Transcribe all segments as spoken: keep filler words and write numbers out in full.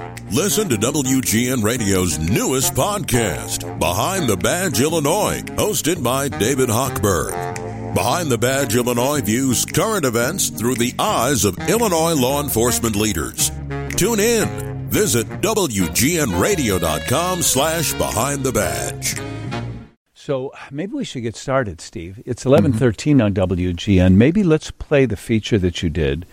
Listen to W G N Radio's newest podcast, Behind the Badge Illinois, hosted by David Hochberg. Behind the Badge Illinois views current events through the eyes of Illinois law enforcement leaders. Tune in. Visit W G N radio dot com slash behind the badge. So maybe we should get started, Steve. It's eleven thirteen mm-hmm. on W G N. Maybe let's play the feature that you did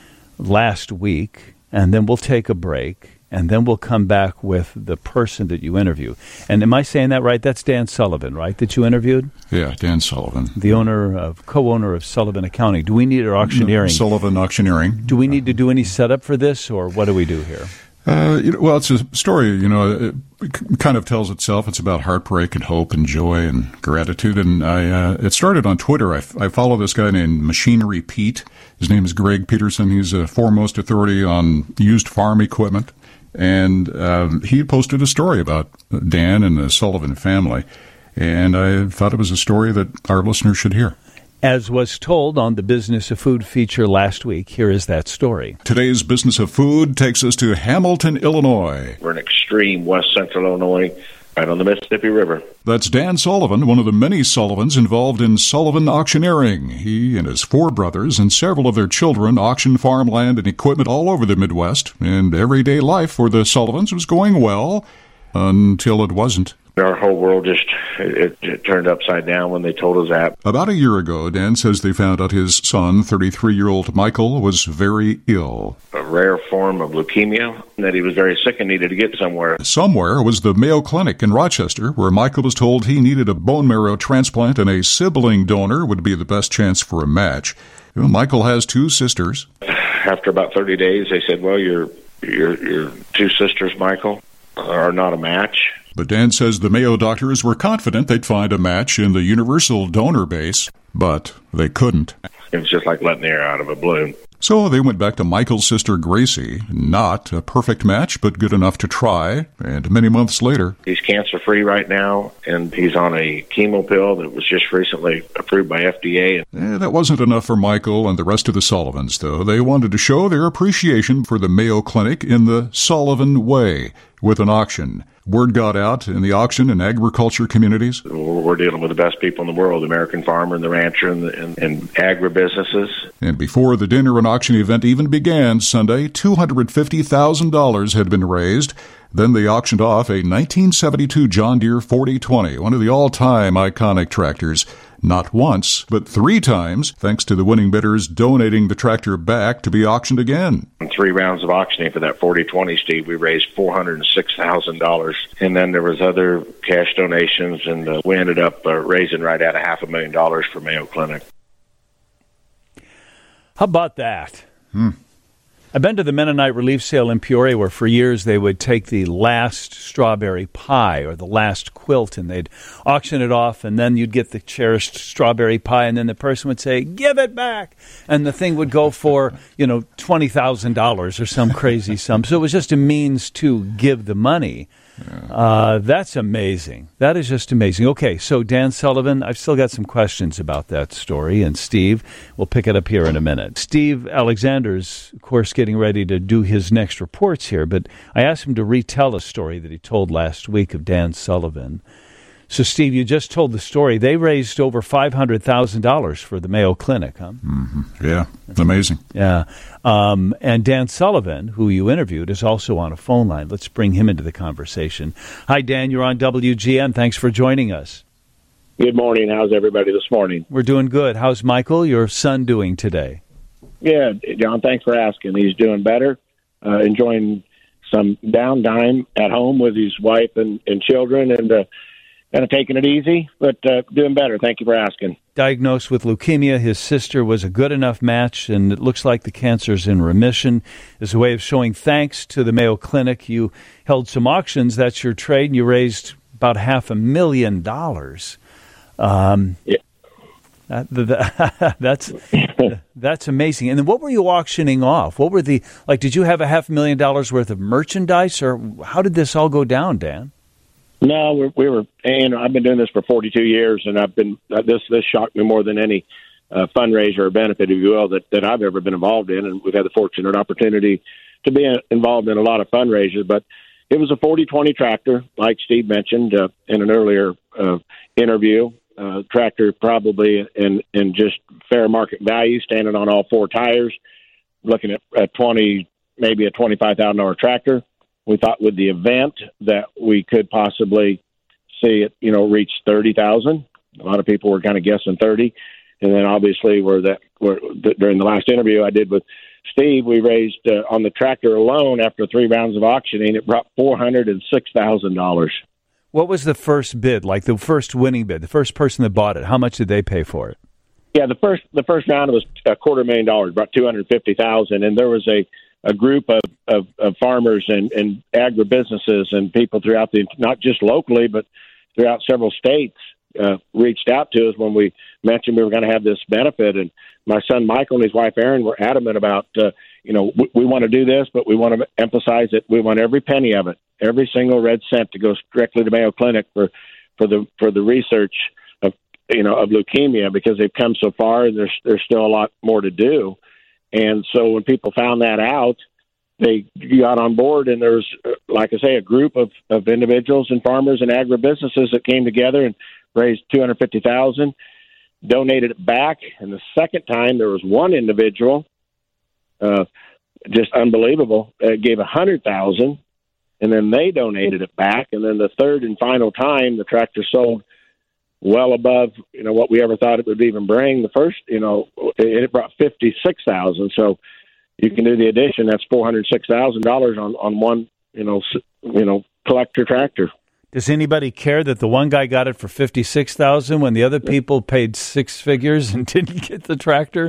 last week, and then we'll take a break. And then we'll come back with the person that you interview. And am I saying that right? That's Dan Sullivan, right, that you interviewed? Yeah, Dan Sullivan. The owner of, co-owner of Sullivan Accounting. Do we need our auctioneering? No, Sullivan Auctioneering. Do we need to do any setup for this, or what do we do here? Uh, you know, well, it's a story, you know, it kind of tells itself. It's about heartbreak and hope and joy and gratitude. And I, uh, it started on Twitter. I, I follow this guy named Machinery Pete. His name is Greg Peterson. He's a foremost authority on used farm equipment. And um, he posted a story about Dan and the Sullivan family, and I thought it was a story that our listeners should hear. As was told on the Business of Food feature last week, here is that story. Today's Business of Food takes us to Hamilton, Illinois. We're in extreme west central Illinois, right on the Mississippi River. That's Dan Sullivan, one of the many Sullivans involved in Sullivan Auctioneering. He and his four brothers and several of their children auctioned farmland and equipment all over the Midwest, and everyday life for the Sullivans was going well until it wasn't. Our whole world just it, it turned upside down when they told us that. About a year ago, Dan says they found out his son, thirty-three-year-old Michael, was very ill. A rare form of leukemia, and that he was very sick and needed to get somewhere. Somewhere was the Mayo Clinic in Rochester, where Michael was told he needed a bone marrow transplant and a sibling donor would be the best chance for a match. You know, Michael has two sisters. After about thirty days, they said, well, your, your, your two sisters, Michael, are not a match. But Dan says the Mayo doctors were confident they'd find a match in the universal donor base, but they couldn't. It was just like letting the air out of a balloon. So they went back to Michael's sister, Gracie. Not a perfect match, but good enough to try. And many months later... He's cancer-free right now, and he's on a chemo pill that was just recently approved by F D A. Eh, that wasn't enough for Michael and the rest of the Sullivans, though. They wanted to show their appreciation for the Mayo Clinic in the Sullivan way, with an auction. Word got out in the auction and agriculture communities. We're dealing with the best people in the world, the American farmer and the rancher and, the, and, and agribusinesses. And before the dinner and auction event even began Sunday, two hundred fifty thousand dollars had been raised. Then they auctioned off a nineteen seventy-two John Deere forty twenty, one of the all-time iconic tractors. Not once, but three times, thanks to the winning bidders donating the tractor back to be auctioned again. In three rounds of auctioning for that forty twenty, Steve, we raised four hundred six thousand dollars. And then there was other cash donations, and uh, we ended up uh, raising right at a half a million dollars for Mayo Clinic. How about that? Hmm. I've been to the Mennonite Relief Sale in Peoria, where for years they would take the last strawberry pie or the last quilt, and they'd auction it off, and then you'd get the cherished strawberry pie, and then the person would say, give it back, and the thing would go for, you know, twenty thousand dollars or some crazy sum. So it was just a means to give the money. Yeah. Uh, that's amazing. That is just amazing. Okay, so Dan Sullivan, I've still got some questions about that story, and Steve, we'll pick it up here in a minute. Steve Alexander's, of course, getting ready to do his next reports here, but I asked him to retell a story that he told last week of Dan Sullivan. So, Steve, you just told the story. They raised over five hundred thousand dollars for the Mayo Clinic, huh? Mm-hmm. Yeah, amazing. Yeah. Um, and Dan Sullivan, who you interviewed, is also on a phone line. Let's bring him into the conversation. Hi, Dan. You're on W G N. Thanks for joining us. Good morning. How's everybody this morning? We're doing good. How's Michael, your son, doing today? Yeah, John, thanks for asking. He's doing better, uh, enjoying some downtime at home with his wife and, and children, and uh, kind of taking it easy, but uh, doing better. Thank you for asking. Diagnosed with leukemia, his sister was a good enough match, and it looks like the cancer's in remission. As a way of showing thanks to the Mayo Clinic, you held some auctions. That's your trade, and you raised about half a million dollars. Um, yeah. That, that, that's that's amazing. And then what were you auctioning off? What were the, like, did you have a half a million dollars worth of merchandise, or how did this all go down, Dan? No, we, we were, and I've been doing this for forty-two years, and I've been, uh, this this shocked me more than any uh, fundraiser or benefit, if you will, that, that I've ever been involved in. And we've had the fortunate opportunity to be involved in a lot of fundraisers. But it was a forty twenty tractor, like Steve mentioned uh, in an earlier uh, interview. Uh, tractor probably in, in just fair market value, standing on all four tires, looking at, at twenty, maybe a twenty-five thousand dollars tractor. We thought with the event that we could possibly see it, you know, reach thirty thousand. A lot of people were kind of guessing thirty. And then obviously we're that we're, during the last interview I did with Steve, we raised uh, on the tractor alone after three rounds of auctioning, it brought four hundred six thousand dollars. What was the first bid, like the first winning bid, the first person that bought it? How much did they pay for it? Yeah, the first the first round was a quarter million dollars, about two hundred fifty thousand, and there was a, a group of, of, of farmers and, and agribusinesses and people throughout the, not just locally, but throughout several states, uh, reached out to us when we mentioned we were going to have this benefit. And my son Michael and his wife Erin were adamant about, uh, you know, we, we want to do this, but we want to emphasize that we want every penny of it, every single red cent, to go directly to Mayo Clinic for, for the for the research of, you know, of leukemia, because they've come so far and there's there's still a lot more to do. And so when people found that out, they got on board, and there's, like I say, a group of, of individuals and farmers and agribusinesses that came together and raised two hundred fifty thousand dollars, donated it back. And the second time, there was one individual, uh, just unbelievable, uh, gave one hundred thousand dollars, and then they donated it back. And then the third and final time, the tractor sold well above, you know, what we ever thought it would even bring. The first, you know, it, it brought fifty-six thousand dollars. So you can do the addition. That's four hundred six thousand dollars on, on one, you know, you know, collector tractor. Does anybody care that the one guy got it for fifty-six thousand dollars when the other people paid six figures and didn't get the tractor?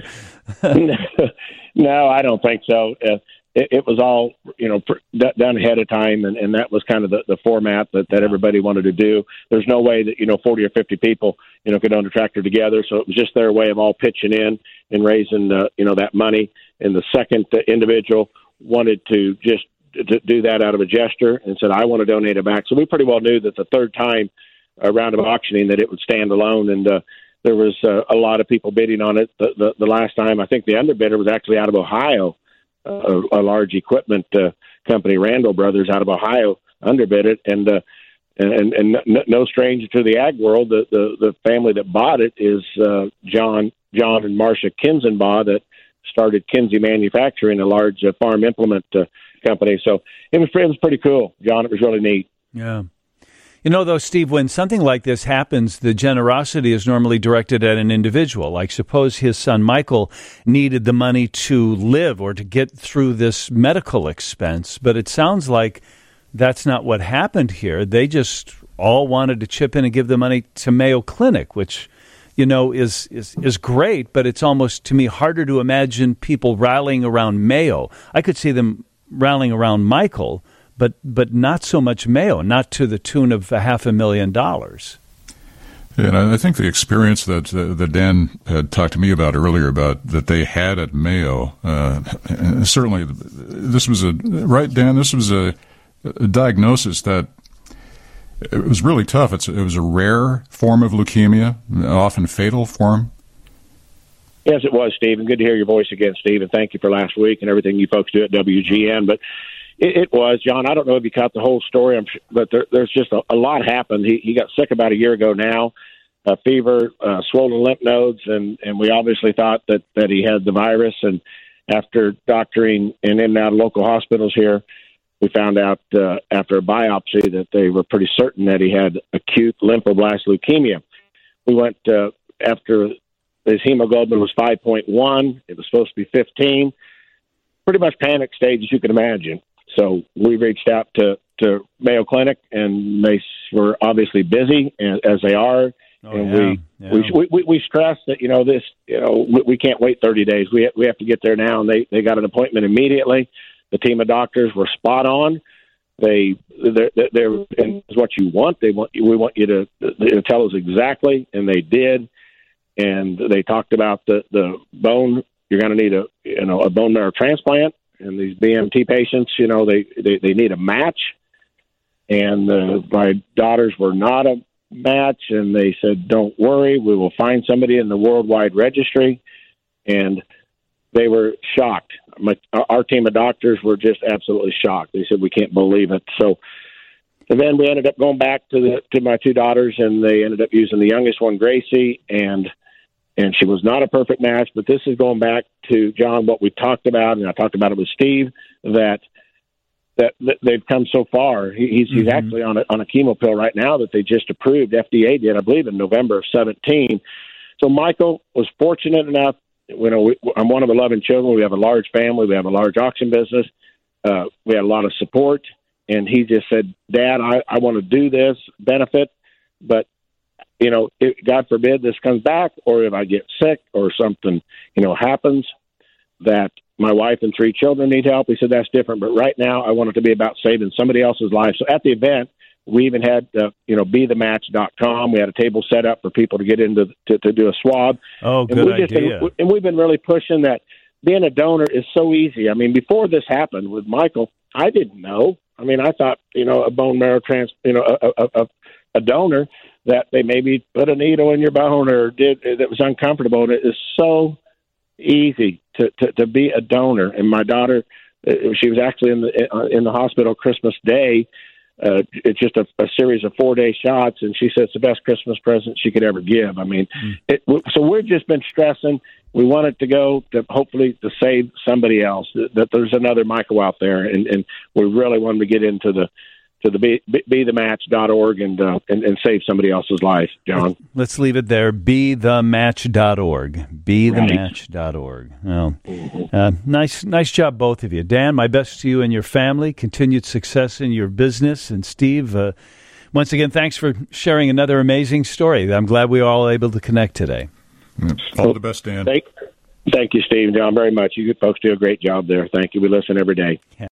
No, I don't think so. Uh, it, it was all, you know, pr- done ahead of time, and, and that was kind of the, the format that, that everybody wanted to do. There's no way that, you know, forty or fifty people, you know, could own a tractor together, so it was just their way of all pitching in and raising, uh, you know, that money. And the second uh, individual wanted to just to do that out of a gesture and said, I want to donate it back. So we pretty well knew that the third time uh, round of auctioning that it would stand alone. And uh, there was uh, a lot of people bidding on it. The, the, the last time, I think the underbidder was actually out of Ohio, uh, a, a large equipment uh, company, Randall Brothers out of Ohio, underbid it. And, uh, and, and no, no stranger to the ag world, the, the, the family that bought it is uh, John, John and Marcia Kinzenbaugh, that started Kinsey Manufacturing, a large uh, farm implement uh, company. So it was, it was pretty cool, John. It was really neat. Yeah. You know, though, Steve, when something like this happens, the generosity is normally directed at an individual. Like, suppose his son Michael needed the money to live or to get through this medical expense. But it sounds like that's not what happened here. They just all wanted to chip in and give the money to Mayo Clinic, which, you know, is, is, is great, but it's almost, to me, harder to imagine people rallying around Mayo. I could see them rallying around Michael, but but not so much Mayo, not to the tune of a half a million dollars. Yeah, and I think the experience that uh, that Dan had talked to me about earlier, about that they had at Mayo, uh, certainly this was a, right, Dan, this was a, a diagnosis that it was really tough. It's, it was a rare form of leukemia, often fatal form. Yes, it was, Steve, and good to hear your voice again, Steve, and thank you for last week and everything you folks do at W G N. But it, it was, John, I don't know if you caught the whole story, I'm sure, but there, there's just a, a lot happened. He, he got sick about a year ago now, uh, fever, uh, swollen lymph nodes, and, and we obviously thought that, that he had the virus. And after doctoring in and out of local hospitals here, we found out uh, after a biopsy that they were pretty certain that he had acute lymphoblast leukemia. We went uh, after his hemoglobin was five point one. It was supposed to be fifteen. Pretty much panic stage, as you can imagine. So we reached out to, to Mayo Clinic, and they were obviously busy, as they are. Oh, and yeah, we, yeah. we we we stressed that, you know, this, you know, we, we can't wait thirty days. We we have to get there now, and they, they got an appointment immediately. The team of doctors were spot on. They they're, they're and it's what you want. They want we want you to, to tell us exactly, and they did. And they talked about the, the bone. You're going to need a you know a bone marrow transplant, and these B M T patients, you know, they, they, they need a match. And uh, my daughters were not a match, and they said, don't worry, we will find somebody in the worldwide registry. And they were shocked. My, our team of doctors were just absolutely shocked. They said, we can't believe it. So and then we ended up going back to the to my two daughters, and they ended up using the youngest one, Gracie, and and she was not a perfect match. But this is going back to, John, what we talked about, and I talked about it with Steve, that that, that they've come so far. He, he's mm-hmm. he's actually on a, on a chemo pill right now that they just approved. F D A did, I believe, in November of seventeen. So Michael was fortunate enough. You know, we, I'm one of eleven children. We have a large family. We have a large auction business. Uh, we had a lot of support. And he just said, Dad, I, I want to do this benefit, but, you know, if, God forbid this comes back, or if I get sick or something, you know, happens that my wife and three children need help. He said, that's different. But right now I want it to be about saving somebody else's life. So at the event, we even had, uh, you know, be the match dot com. We had a table set up for people to get into to, to do a swab. Oh, and good we've just idea. Been, and we've been really pushing that being a donor is so easy. I mean, before this happened with Michael, I didn't know. I mean, I thought, you know, a bone marrow trans, you know, a, a, a donor that they maybe put a needle in your bone or did that was uncomfortable. And it is so easy to, to, to be a donor. And my daughter, she was actually in the in the hospital Christmas Day. Uh, it's just a, a series of four day shots, and she said it's the best Christmas present she could ever give. I mean, mm. it, so we've just been stressing. We want it to go to hopefully to save somebody else. That, that there's another Michael out there, and, and we really wanted to get into the to the be, be the match dot org and, uh, and and save somebody else's life, John. Let's leave it there. be the match dot org. be the match dot org. Well, mm-hmm. uh, nice, nice job, both of you. Dan, my best to you and your family. Continued success in your business. And Steve, uh, once again, thanks for sharing another amazing story. I'm glad we were all able to connect today. All the best, Dan. Thank, thank you, Steve and John, very much. You folks do a great job there. Thank you. We listen every day.